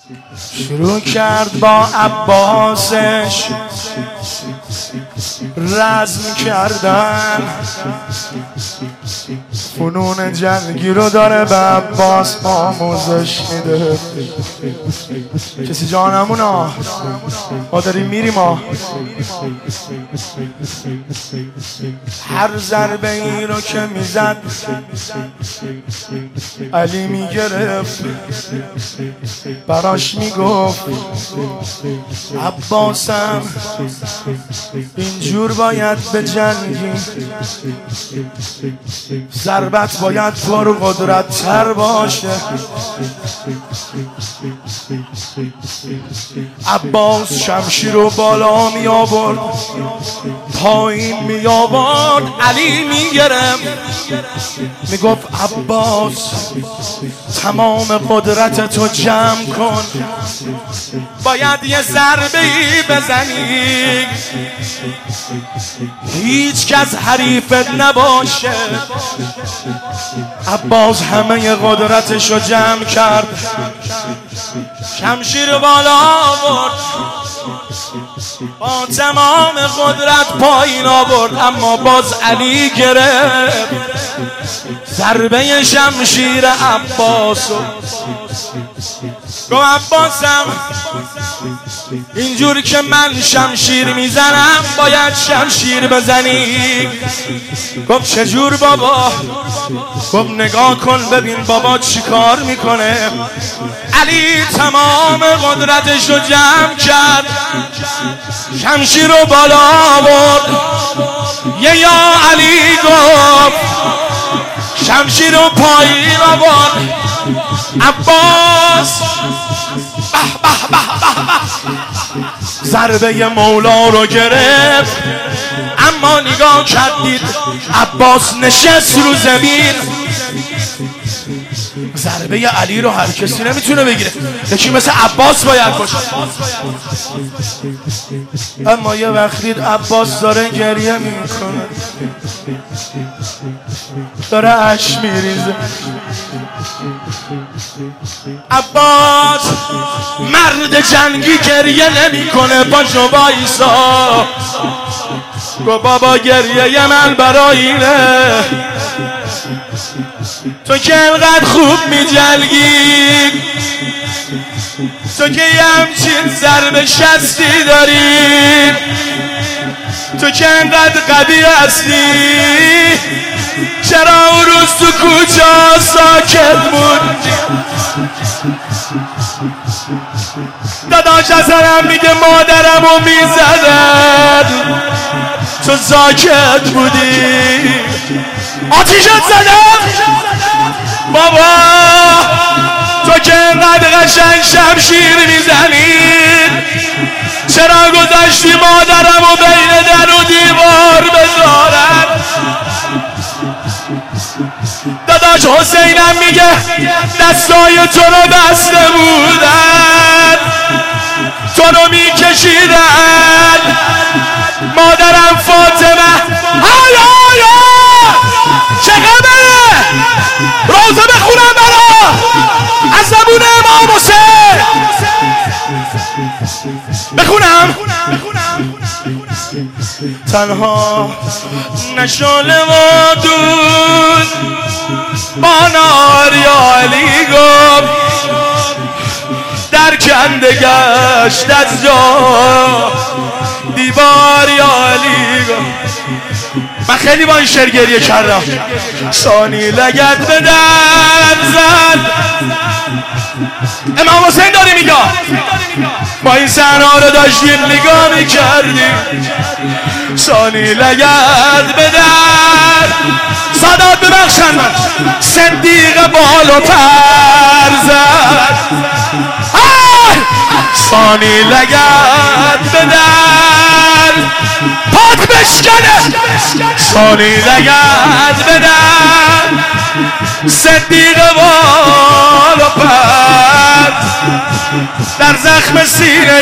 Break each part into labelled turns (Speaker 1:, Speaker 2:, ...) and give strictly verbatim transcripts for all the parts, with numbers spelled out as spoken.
Speaker 1: شروع کرد با عباسش رزم کردن، فنون جنگی رو داره به عباس آموزش میده. کسی جانمونا ما داریم میریم ما. هر ضربه ای رو که میزد علی میگرفت، براش میگفت عباسم اینجور باید به جنگی، ضربت باید پر قدرت تر باشه. عباس شمشیر رو بالا می آورد، پایین می آورد، علی می گرفت می گفت عباس تمام قدرت تو جمع کن، باید یه ضربه ای بزنی، هیچ کس حریفت نباشه. عباس همه قدرتش رو جمع کرد، شمشیر بالا آورد، با تمام قدرت پایین آورد، اما باز علی گرفت ضربه شمشیر عباسو. گو عباسم اینجور که من شمشیر میزنم باید شمشیر بزنی. گفت چجور بابا؟ گفت نگاه کن ببین بابا چی کار میکنه. علی تمام قدرتش رو جمع کرد، شمشیر رو بالا آورد، یه یا علی گفت شمشیر رو پایین آورد. عباس به به به به ضربه مولا رو گرفت، اما نگاه کردید عباس نشست رو زمین. ضربه علی رو هر کسی نمیتونه بگیره، یکی مثل عباس باید باشه. اما یه وقت دید عباس داره گریه میکنه، داره اشک میریزه. عباس مرد جنگی گریه نمیکنه، پاشو وایسا. گو بابا گریه من برای اینه تو که انقدر خوب میجنگی، تو که یه همچین ضرب شستی داری، تو که انقدر قوی هستی، چرا اون روز تو کوچه ساکت موندی؟ داداش اصلا میگه مادرمو میزدن تو ساکت بودی. آتیشت زدم بابا، تو که انقدر قشنگ شمشیر میزنی، چرا گذاشتی مادرمو بین در و دیوار بذارن؟ داداش حسینم میگه دستای تو رو بسته بودن، تو رو میکشیدن. مادرم فاطمه هایا هایا چه خبره؟ روزه بخونم برا از زبون امام حسین بخونم. تنها نشاله و دود با نار یا علی گفت، در کنده گشت از جا دیوار یا علی گفت. من خیلی با این شعر گریه کردم. ثانی لگد به در زد، امام حسین داری میگه با این صحنه رو داشتیم نگاه میکردیم. ثانی لگد به در سادات ببخشن من صدیق بالو پر زد. ثانی لگد به در پات بشکنه، ثانی لگد به در صدیق بالو پر در زخم سینه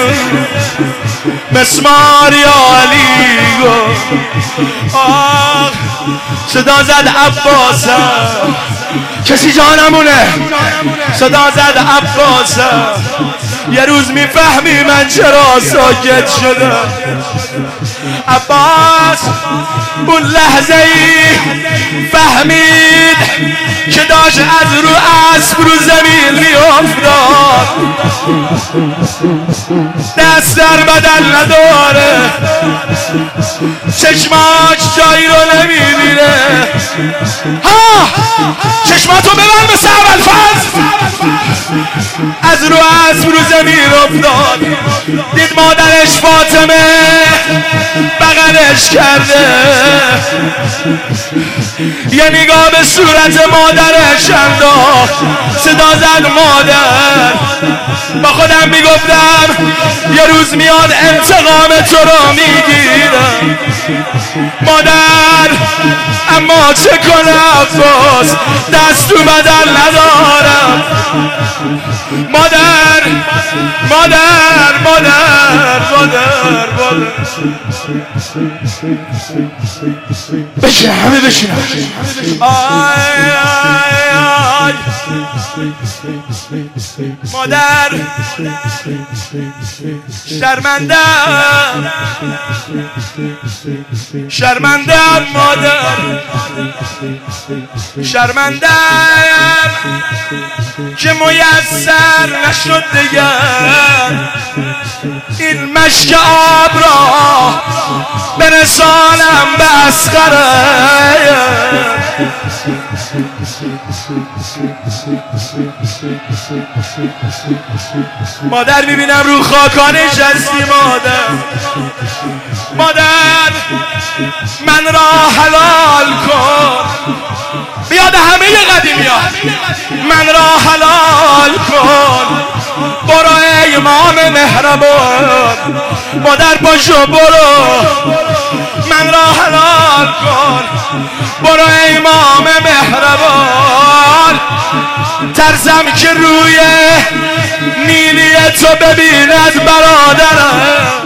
Speaker 1: مسمار یا علی گفت. آه صدا زد عباسم کسی جانمونه صدا زد عباسه یه روز میفهمی من چرا ساکت شده عباس اون لحظه ای فهمید که داشت از رو اسب رو زمین میافتاد دست در بدن نداره چشماش جایی رو نمیبینه ها چشماتو ببند به سر الفاظ از رو اسب رو زمین افتاد دید مادرش فاطمه بغلش کرده یه نگاه به صورت مادرش انداخت صدا زد مادر با خودم میگفتم یه روز میاد انتقام تو رو میگیرم مادر اما چه کنم عباس دست تو بدن ندارم مادر مادر مادر مادر مادر بشین همه بشین آی آی آی مادر شرمنده شرمنده مادر شرمنده که میسر نشد دیگر این مشک آب را برسانم به اصغره مادر میبینم رو خاکانش هستی مادر مادر من را حلال کن بیاد همه قدیمی ها من را حلال کن برو ای امام مهربان مادر پاشو برو من را حلال کن برو ای امام مهربان ترسم که روی نیلی تو ببیند برادرم